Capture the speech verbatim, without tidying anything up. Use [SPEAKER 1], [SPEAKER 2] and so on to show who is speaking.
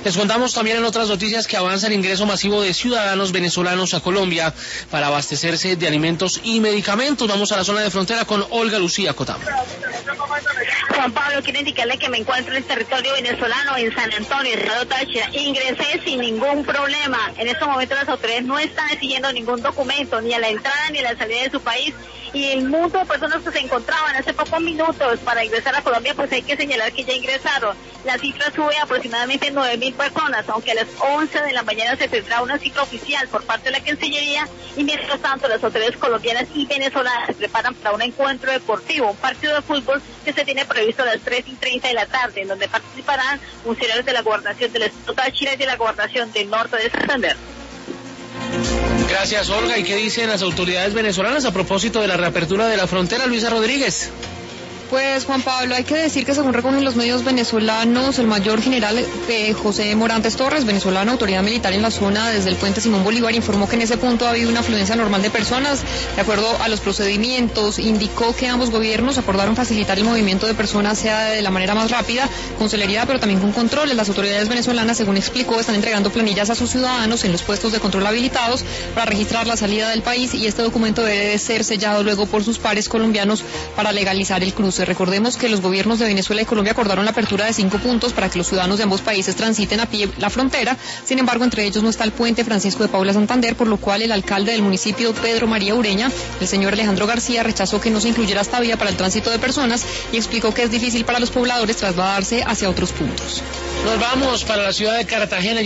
[SPEAKER 1] Les contamos también en otras noticias que avanza el ingreso masivo de ciudadanos venezolanos a Colombia para abastecerse de alimentos y medicamentos. Vamos a la zona de frontera con Olga Lucía Cotamo.
[SPEAKER 2] Juan Pablo, quiero indicarle que me encuentro en el territorio venezolano, en San Antonio, Estado Táchira. Ingresé sin ningún problema. En estos momentos las autoridades no están exigiendo ningún documento, ni a la entrada ni a la salida de su país. Y el mundo de personas que se encontraban hace pocos minutos para ingresar a Colombia, pues hay que señalar que ya ingresaron. La cifra sube a aproximadamente nueve mil personas, aunque a las once de la mañana se tendrá una cifra oficial por parte de la Cancillería, y mientras tanto las autoridades colombianas y venezolanas se preparan para un encuentro deportivo, un partido de fútbol que se tiene previsto a las tres y treinta de la tarde, en donde participarán funcionarios de la Gobernación del Estado Táchira y de la Gobernación del Norte de Santander.
[SPEAKER 1] Gracias, Olga. ¿Y qué dicen las autoridades venezolanas a propósito de la reapertura de la frontera? Luisa Rodríguez.
[SPEAKER 3] Pues Juan Pablo, hay que decir que según recogen los medios venezolanos, el mayor general eh, José Morantes Torres, venezolano, autoridad militar en la zona desde el puente Simón Bolívar, informó que en ese punto ha habido una afluencia normal de personas. De acuerdo a los procedimientos, indicó que ambos gobiernos acordaron facilitar el movimiento de personas sea de la manera más rápida, con celeridad, pero también con controles. Las autoridades venezolanas, según explicó, están entregando planillas a sus ciudadanos en los puestos de control habilitados para registrar la salida del país, y este documento debe ser sellado luego por sus pares colombianos para legalizar el cruce. Recordemos que los gobiernos de Venezuela y Colombia acordaron la apertura de cinco puntos para que los ciudadanos de ambos países transiten a pie la frontera. Sin embargo, entre ellos no está el puente Francisco de Paula Santander, por lo cual el alcalde del municipio, Pedro María Ureña, el señor Alejandro García, rechazó que no se incluyera esta vía para el tránsito de personas y explicó que es difícil para los pobladores trasladarse hacia otros puntos.
[SPEAKER 1] Nos vamos para la ciudad de Cartagena.